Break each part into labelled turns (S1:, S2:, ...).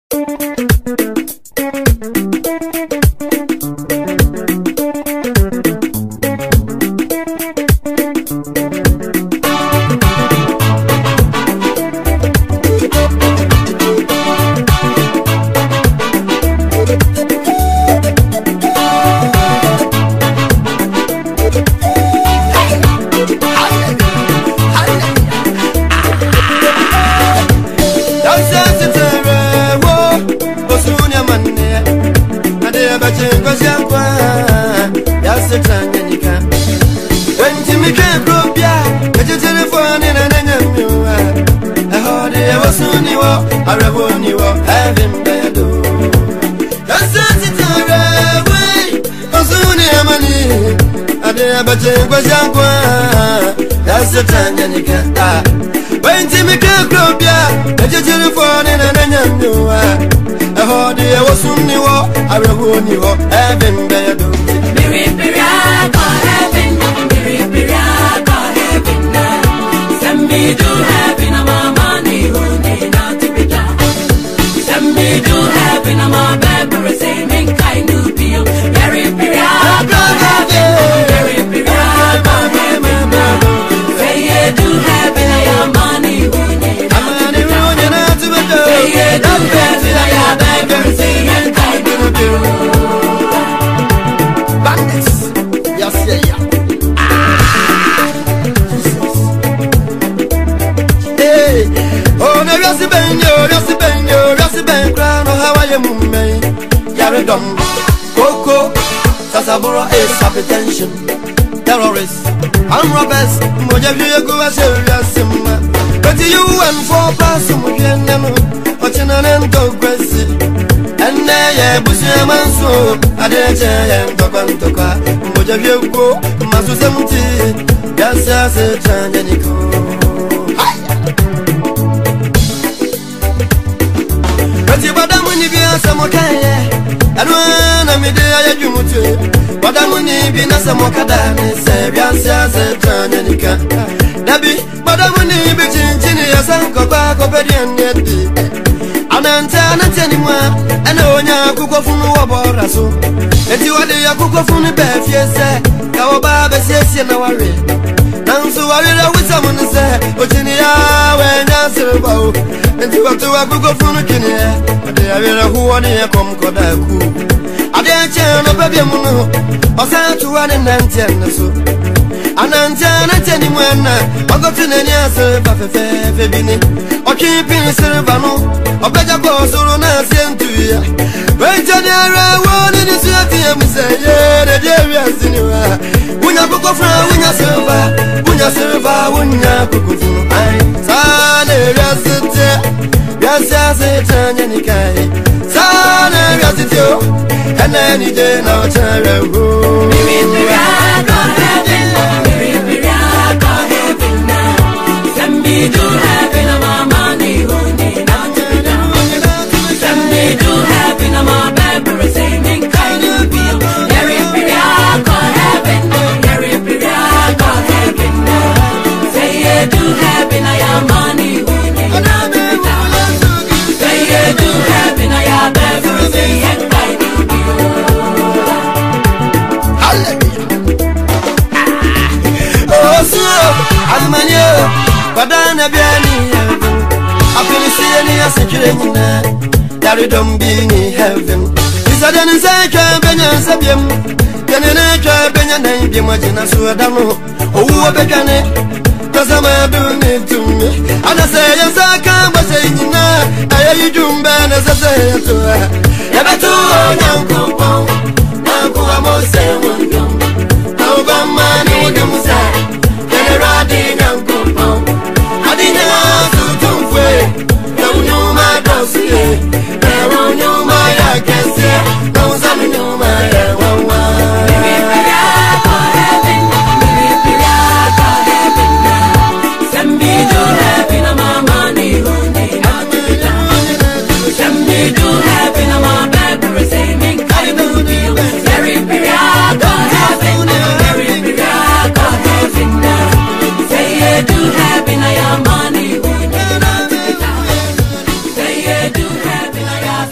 S1: That's the time you can die. When Timmy can't grow, yeah, just a phone and I knew I heard it was soon you are. I will you are having better. Send me to heaven, I'm money, who need not to be done. Send me to heaven, I'm a baby, saying, kind of be very Coco, Sasabura is hypertension, terrorists, and robbers, Mojabu go as a but you and 4 person with your watching an progress. And there, Bushaman so, I did and Tokantoka, Mojabu go, Masu 70, that's as a Janjanico. But you bought when you be a Samoka. And when I'm in the Jumutu, but I'm only being a Samokada, say, yes, a Janica. Nabi, but I'm only between as Uncle Bacopedian yet. And I'm anymore, and no one cook of Waboraso. And you are the cook of Unibef, yes, our Baba says, you know, now so I read with someone to say, Virginia, when I serve. And you have to a book of Funukinia, but they are who are near Comcodaku. I dare turn up a Biamuno, or send to 1 and 10 so. And I'm telling when I got to the answer of a Febini, or keeping Silvano, or better go so on as to you. When Janera wanted to see him say, yeah, the areas in you are. When I book of when you silver, when you cook of I yes, it's a Janica. Son, yes, and any day now, send me to heaven, my money, who need not to be done. Send me to heaven, my baby, saying, kind of feel very heaven, say it to heaven, I am money, who need not to be done. Say it to heaven, I am everything, and I do you. Oh, so I'm a new, but I'm a Biani. I've been seeing a security. Daddy don't be in heaven. Is that any second Benyan Sabium? Can an acre Benyan be Majina Suadamo? Oh, a becane. Cause I'm a doing it to me. And I say, yes, I can't, but saying, I you do bad as I say to her. Never to young compound. Now go I'm all saying, now go money with them say. Can I ride in young compound? I didn't have to do way. No, no, my dossier. No, no, my I can see. No, some no, my do happen, I am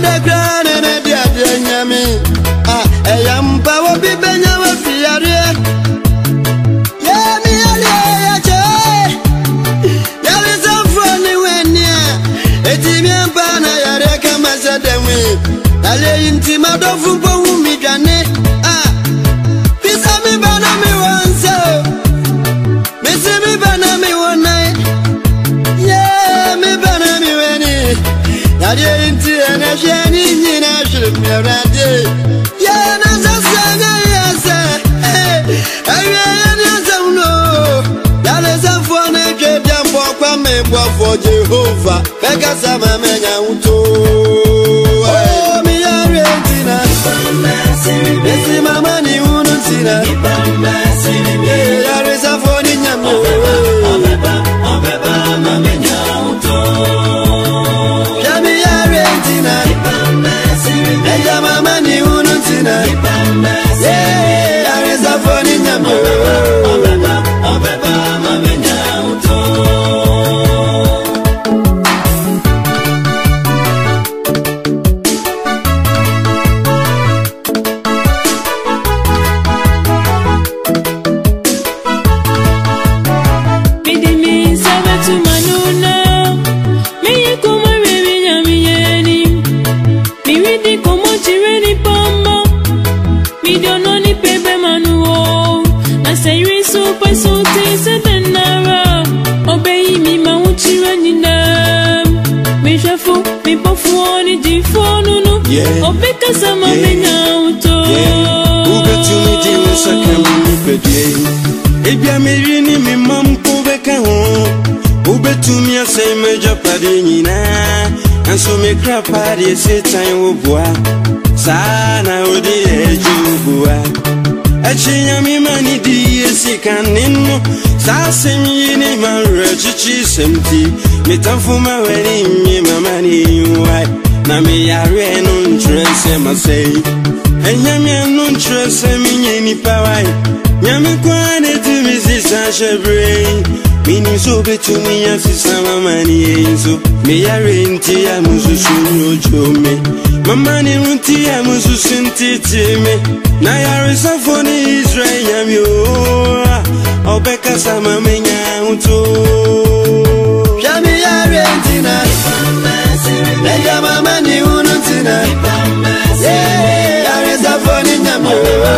S1: the grand and a dear Yami. I am power be Benya with Fiaria. Yami, there is a funny when ya. A Timian Pana, Yareka Masademi. I lay in Timado Fupo Migane. Pisami Banami once. Missimi Banami one night. Yeah, me Banami Wenny. Nadia in Tia and a Shani in a ship. Yeah, Nazasanga, yes, I know. That is a funny trip for Jehovah. Pekasama Menya. Oh, me Argentina. Messi Mama ni unusina. There is a funny nyamu. Yami Argentina. Meja Mama ni unusina. There is a funny nyamu.
S2: Opekasama Menya.
S3: Ubetumidi Sakami Pedie. Ebia Merini, me mum Kubeka home. Ubetumia say major padina. And so me crap party say time ubwa. Sana odi ejubua. Achinya mi mani di esikanino. Sasem yini man rechichi semti. Metamfuma weni mi mamani yuai. Na me yare no trese ma say enyame no trese mi nyeni pawai nyame kwane ti mi sisa shebre mini so betumi asisa mama ni enzo me yare nti ya mususu nyojome mama ni nti ya mususu ntiti me na yare safoni Israel nyame o obeka sama menya unto
S1: Yami Argentina. Meja Mama ni unusina. There is a funny nyamu.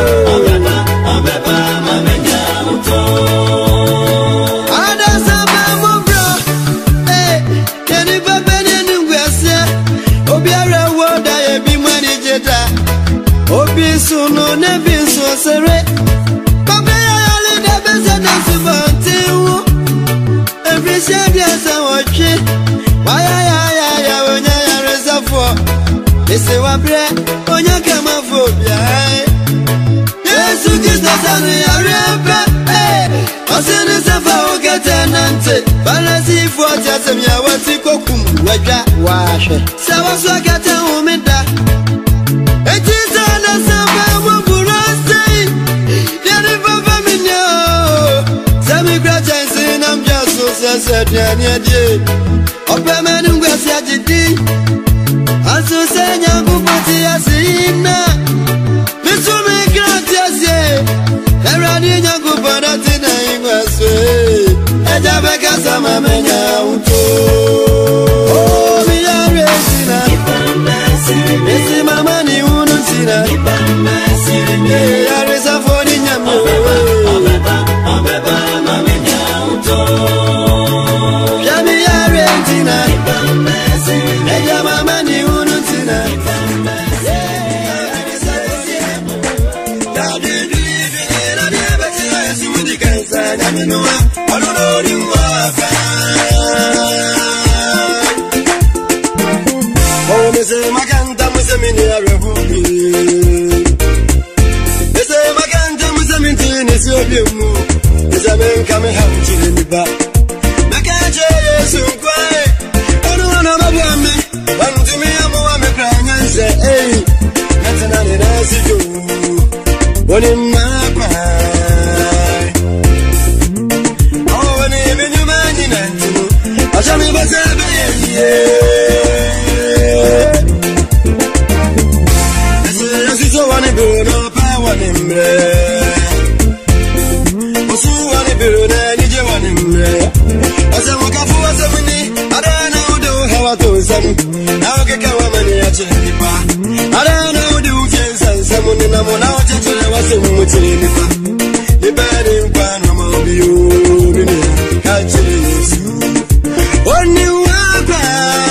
S1: Ada sababu bro. Keni baba ni ngwase. Obiara woda ye bi mani jeta. Obi suno ne bi so sere. Baba ya le da beza na subante wo. Every shade as I watch it. Ese wabre onya kama phobia Yesu Kristo sanu ya rebe Osene sefa ogete nante Balasi fuati asemya wati kokum Waja washe Sewa swakete umida Ejisa na samba mwaburase Yani baba minyo Semi gracha isi na mjaso Sese nyani adye Ope menu ngwesi ajidi Asu senya kupati asina Misumi krati asye Erani nyangu panati na ingwaswe Eja beka sama menya uto Oh miya resina Mesi mama ni unusina Ya resa foni nyamu Yami ya rentina Eja mama ni unusina Oh, me say maganda, me say me ni arebuki. Me say maganda, me say me ni si obiemu. Me say me kame hamchi ni ba. Me kaje Yesu kwai. Onu na mabwami, wantu mi amu wa me kranya nse. Hey, natana ni nasi jo. Oni makwai. Oh, ni me nyuma ni nantinu. Acha mi basebe ye. Bruno Power Nimre. Osu wani Bruno Nije Wanimre. Asa wakafu wasamini, adana udu hawa tosam. Naoke kawa mani ya chenipa. Adana udu jensa samuni na mona wachachule wasimu chenipa. Nipani mpano mabiyo, minia kachiri Yesu. Oni wapa.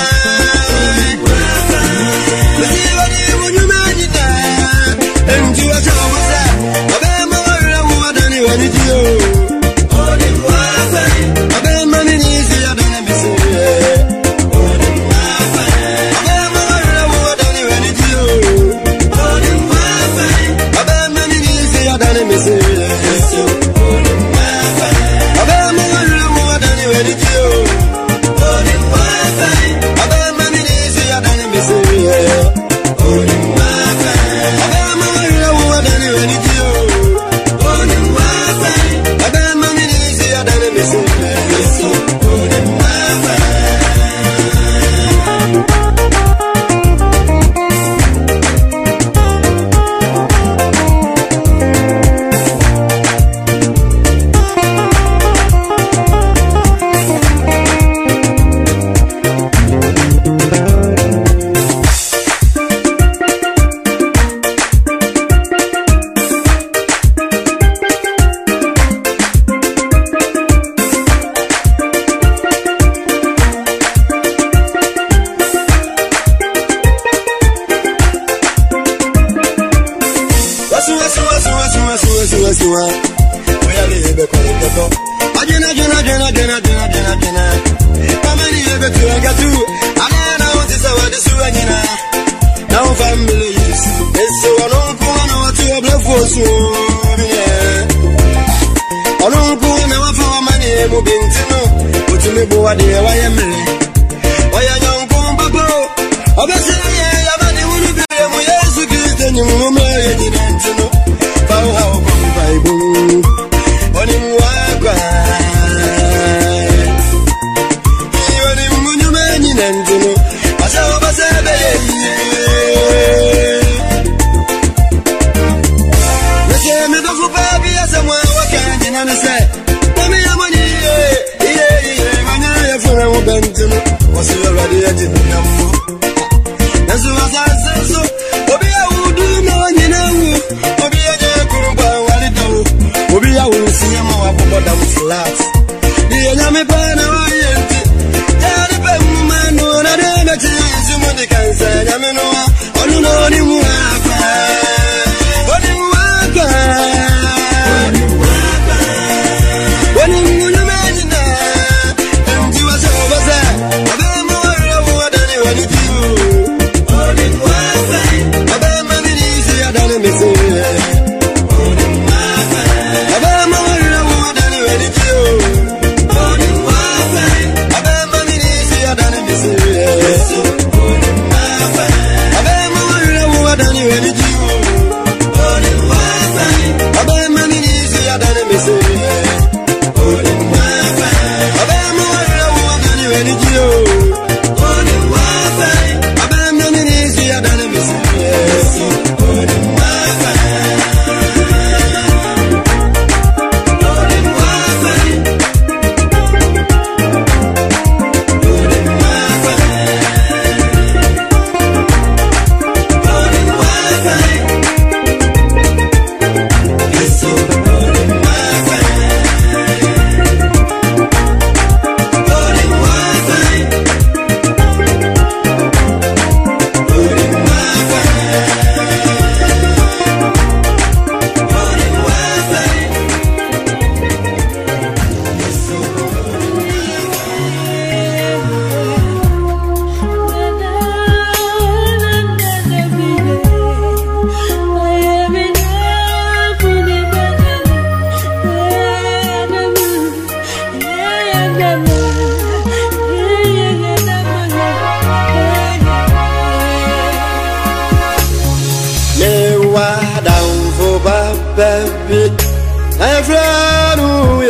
S3: baby, I'm from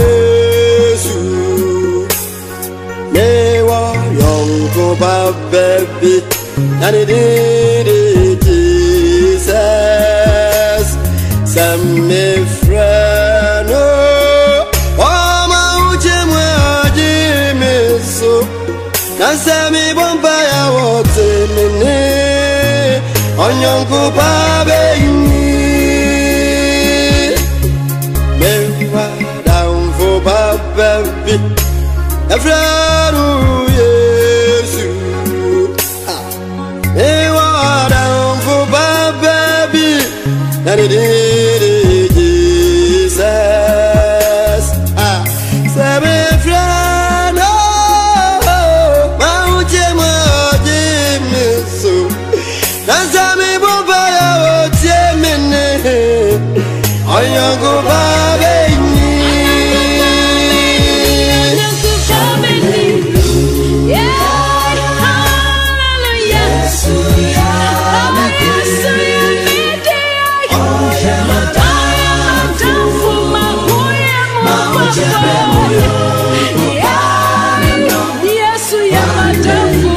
S3: Jesus. Newa young go baby, and it is Jesus.
S1: Nasemi bomba ya wote mene Onyonku baby Mewa down for baby Efraru Yesu Mewa down for baby And it is Jesus Sebe frano Mauche moje miso Nasami bomba ya otie mene Onyango babe ni Onyango babe ni Yeah, hallelujah Yesu ya Yesu ya mide Oye madafu mahuye mwapo Yesu ya madafu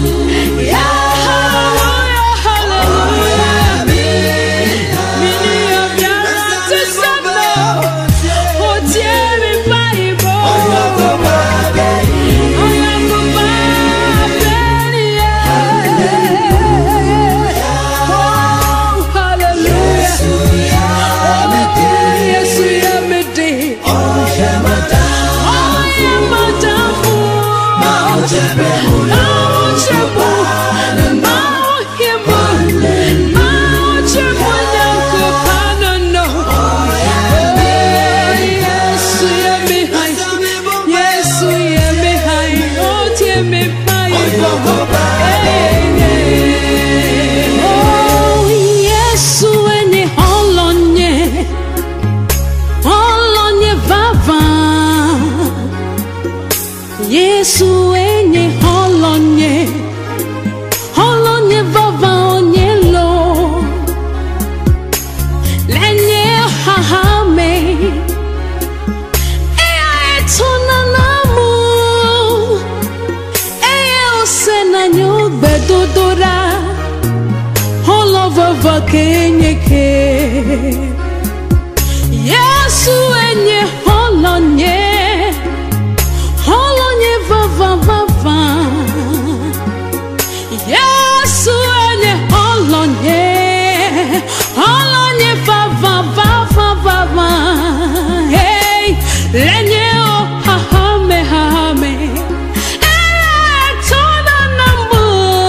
S1: Yesu enye holonye vava onyelo lenye hahame ea etona namu ea osena nyogbe dodora holo vava kenyeke Yesu enye holonye va va va Yesu ene holonye va va va va va va Hey lenye o hahame tona nambu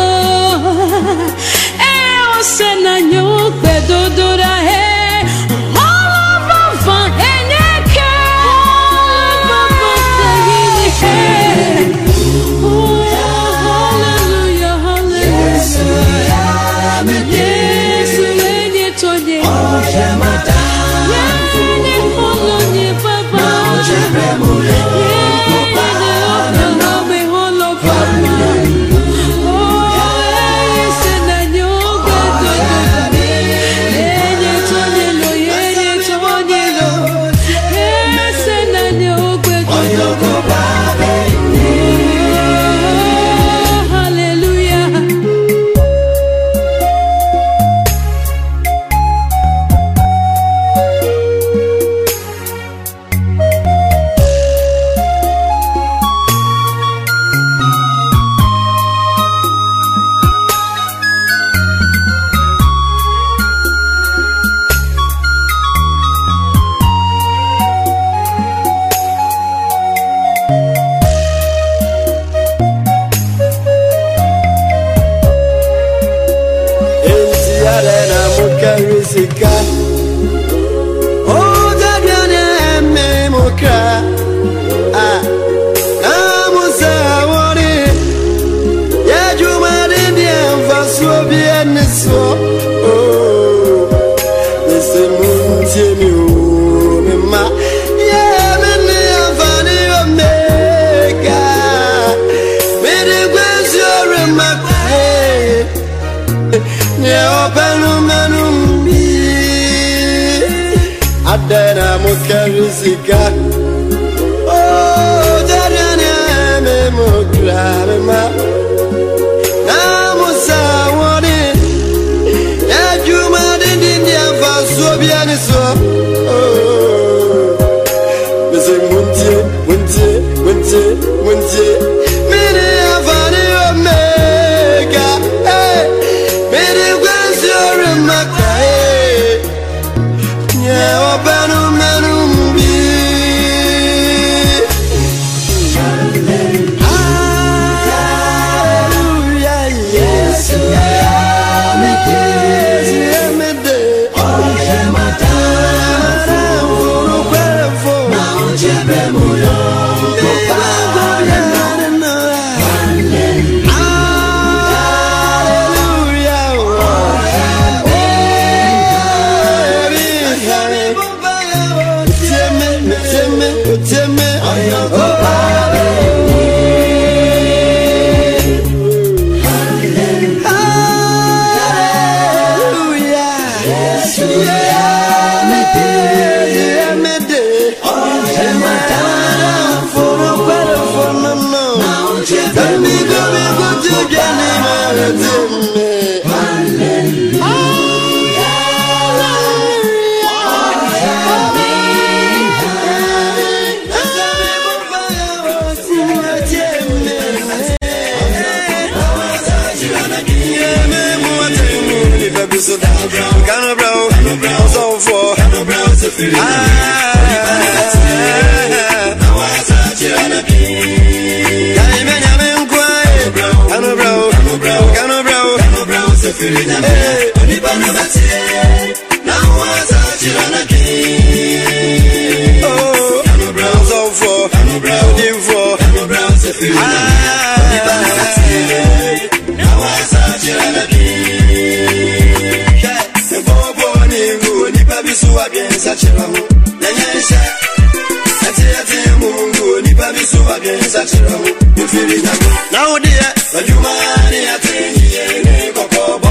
S1: o sena nyokbe dodora hey va va enyeke va va enyeke Oh, Dadiane, me moka. Namusa wori. Ya juma dindia mfaso bien so. Oh, nese muntie mi o me ma. Yeah, me ne avani omega. Me de gwezio remakwe. Ne openu menu. Adena mukarisika Oh Dariana me mukrama Namusa woni Ya juma dindia faso biani so Oh Mese muntie Mene avane mega. Many ones you're a maca. Yeah, Obano Manum be. Hallelujah, yes, now dear, but you money I think you Cocobo.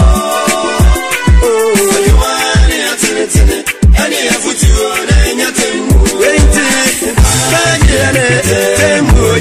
S1: Oh, you money I think any effort you and your team. Waiting, Tembo,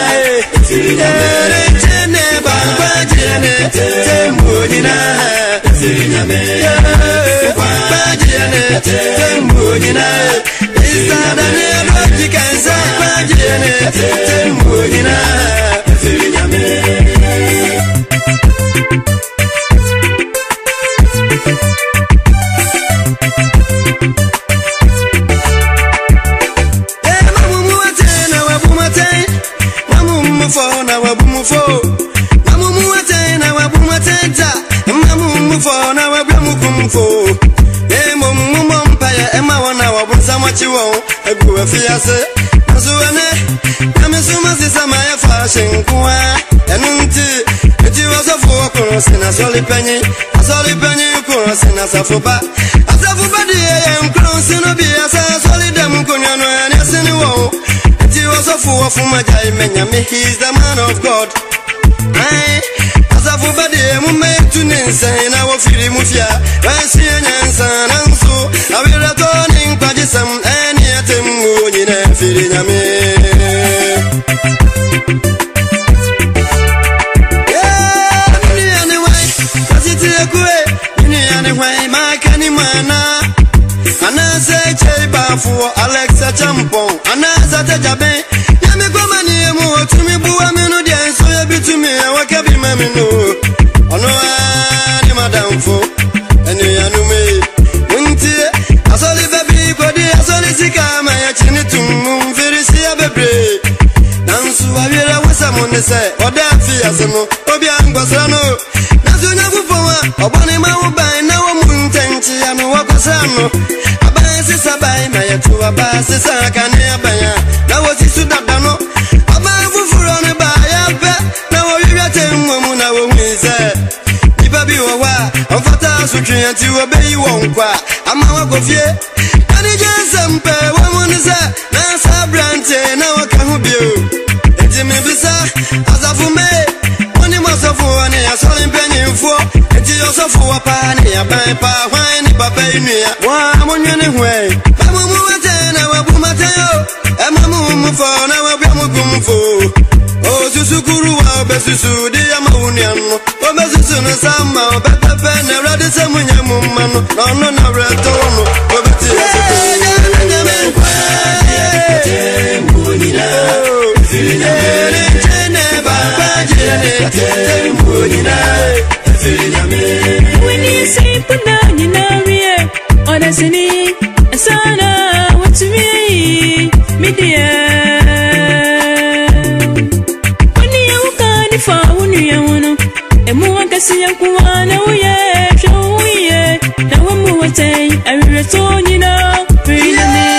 S1: Asafuba, dear, and crossing a beer, solid them, Kunyano, and Yasin. He was a fool for my diamond, he's the man of God. Asafuba, dear, who made to Nansen, our Philly Mufia, Rasian and San, and so I will return in Pajisam and yet him in a feeling. For Alexa Champon, Anasa Jabe, Yami Gomani, more to me, Buamino, so you be to me, what can be Mamino? Oh no, Madame Fo, and you know me. Winter, I saw the baby body, I saw the Sika, my Chinitum, very see a baby. Nansu, I will have someone to say, or that Fiasano, Obian Basano, Nazuna Bufa, or Bonima by now, Muntanti, and Wakasano. Sabai, my two abasses, I can hear by now. Was it to that dano? About on a buyer, now you got a woman. I will say, if I be a while, I'm fatas with you to obey you won't quite. I'm out of here. And it just some pay one is that. Now, Sabrante, now I can't be you. It's me bizarre, as a for me. When you must have one, I saw him penny for. It's also for a party, a pipe, wine, Papa, I'm on your way. Oh, Susukuru, Bessu, dear Maunian, or Bessu, Sama, Pepper, and rather some woman, no, no, return,
S2: When you say put down, you know me. Honestly, Sana, what's me? Media. When you can't find you, and more can see a kuana, oh yeah, show yeah. Now I'm more saying, I will return, you know, bring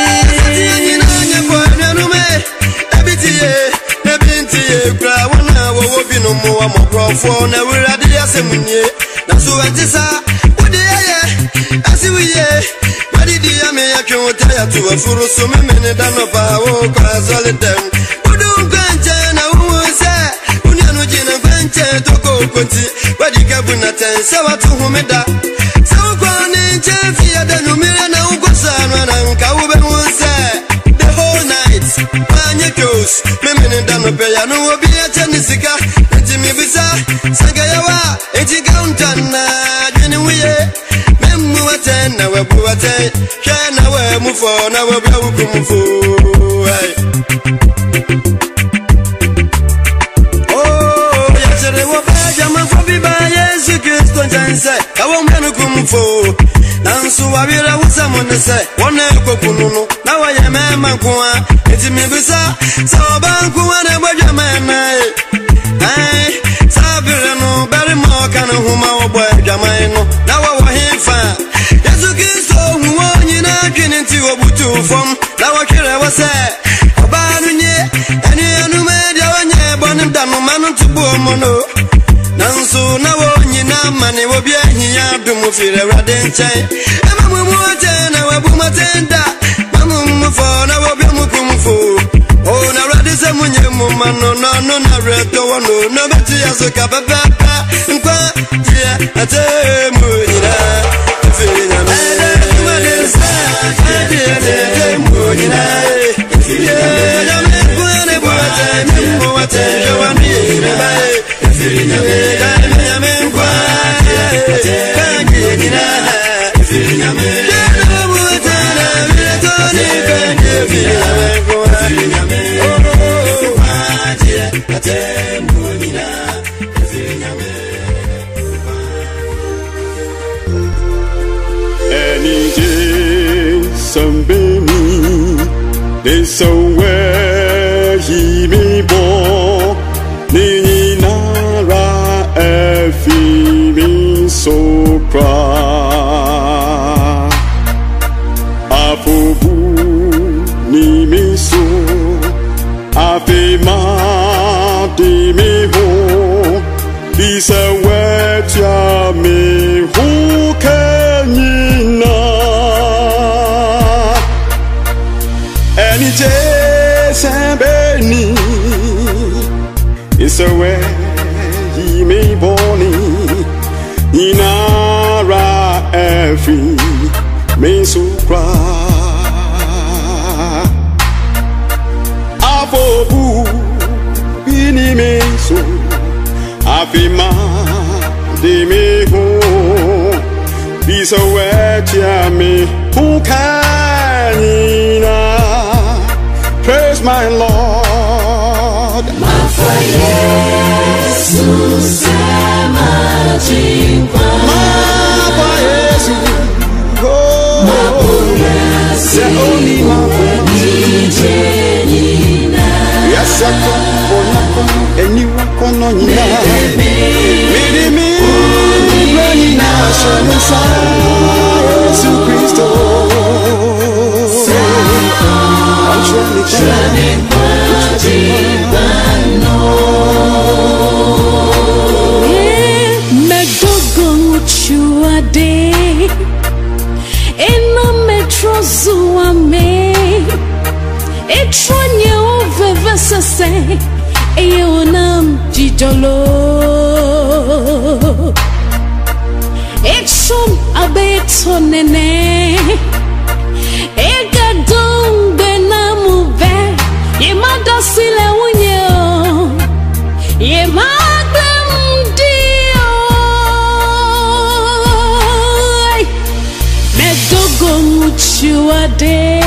S1: no more, I'm a phone. I will add the assembly. Now, so I just what the I see we but the American will tell you to a full so many than of our cars all the time. Who don't grant who say, Unyanujin and Granche to go, but you can bring a 10 so to whom it does. So, Granny, Jeffy, the Numira, now goes on and Kauben will say the whole night. When you goes, Memin and Danope, no be a Janisika. Bisa Sagayawa, Etigauntan, Genuye, Memuatan, our Buate, can our move on our Babukumu. Oh, yes, they were bad, Yaman for Bibayas, you can say, I won't come for. Nansu Wabila was someone to say, one Kokuno, now I am a Mankua, it's me Bisa, so Bankua and Bajaman. Hey, Sabirano, Barrymore, can a woman boy, Jamino. Now I hear fine. Yes, you can so one in a kin into a butu from. Now I care, I was say, Abanye, and you made your own born and done, man to Bomono. Nanso, now on money will be here to move it a radin chain. And I'm a Bumatenda, Mamma for now, Mukumu. Oh, now that is a woman, no, red, no, better as a cup of pepper. Yeah, I tell you, feeling a
S3: any day, somebody, they somewhere he may born. Nini nara efi mi so cry. Afobu ni mi so afe ma di mi ho. This a word ya me who can you know? Any day somebody. It's a way he may born in our every may so cry. Abobu bini me so afima de me ho. Be so wet ya me who can praise my Lord.
S2: Jesus, say, Eonam Jijolo. Exum abetonene. Egadung benamuve. Yemada sile unyo. Yemadam dio. Medogo muchuade.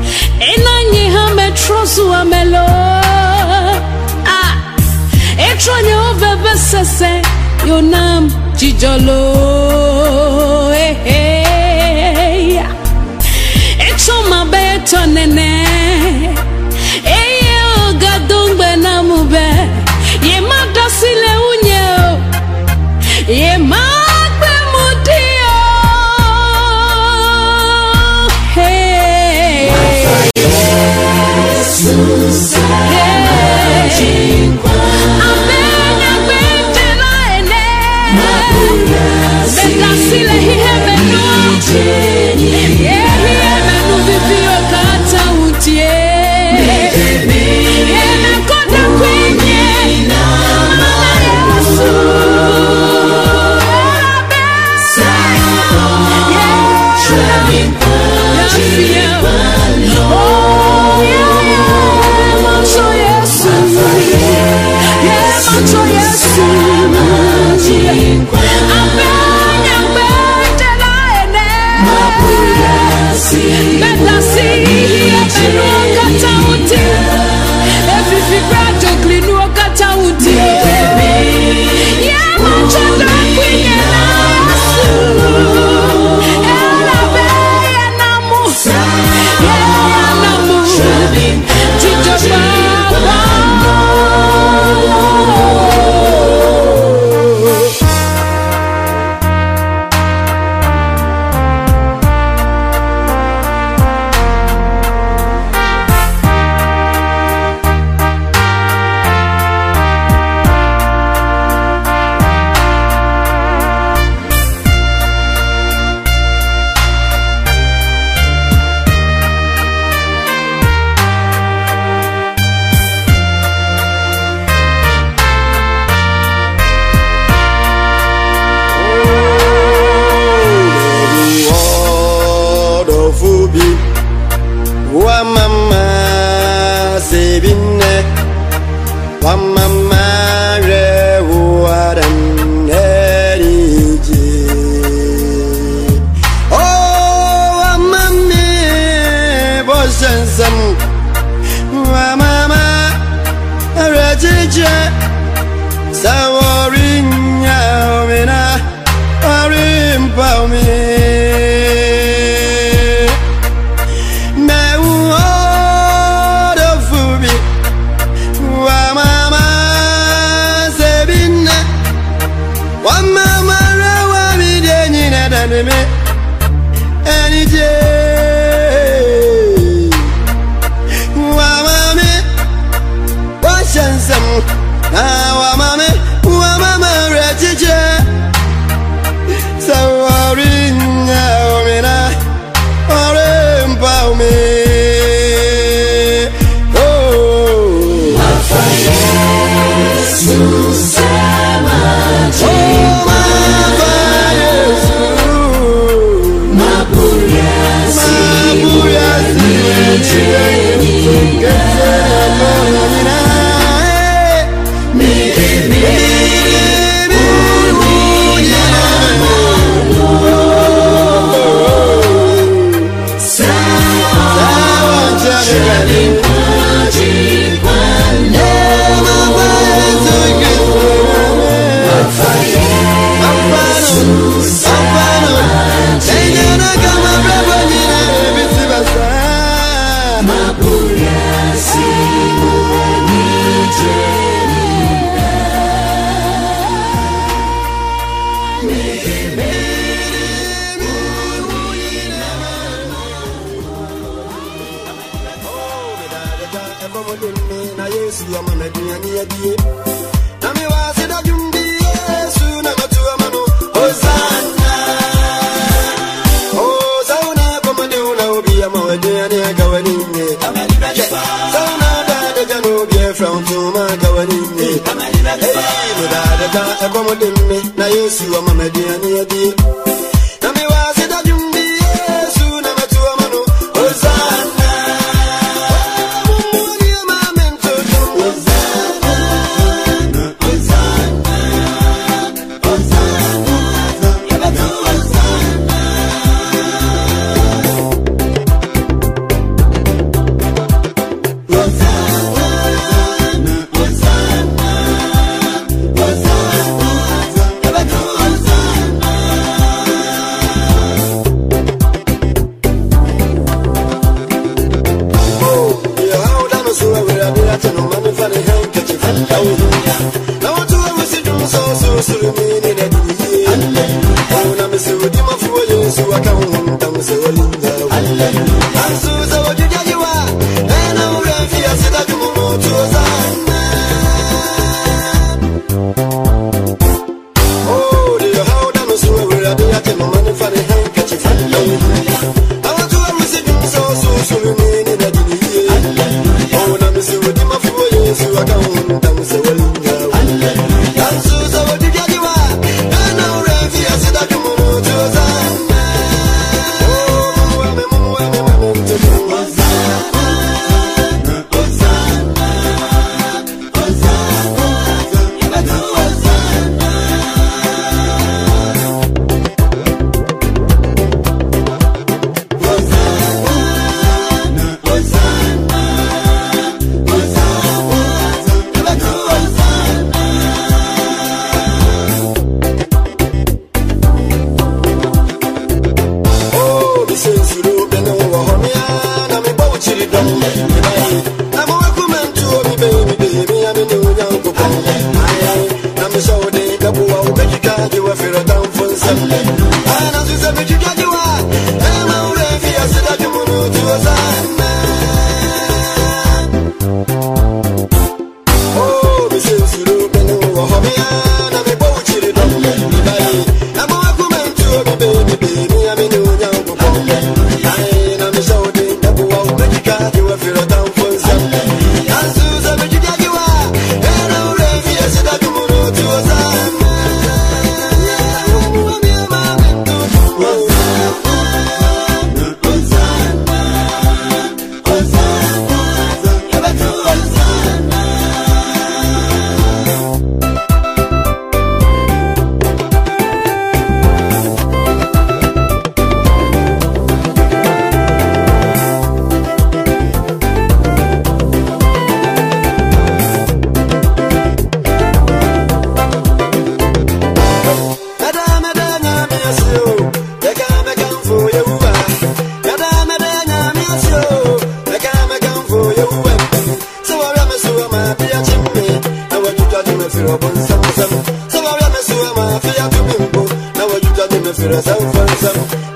S2: Enanye ha metrosu amelo. Etro sese yonam jijolo Echoma beto nene Eye ogadongbe namube Ye madasile unye Ye magbe mudio Hey Jesus Amenya bendela ene Bedasile hihe menu menu vivio kata utie Yeme koda kwenye Mama Yesu
S1: So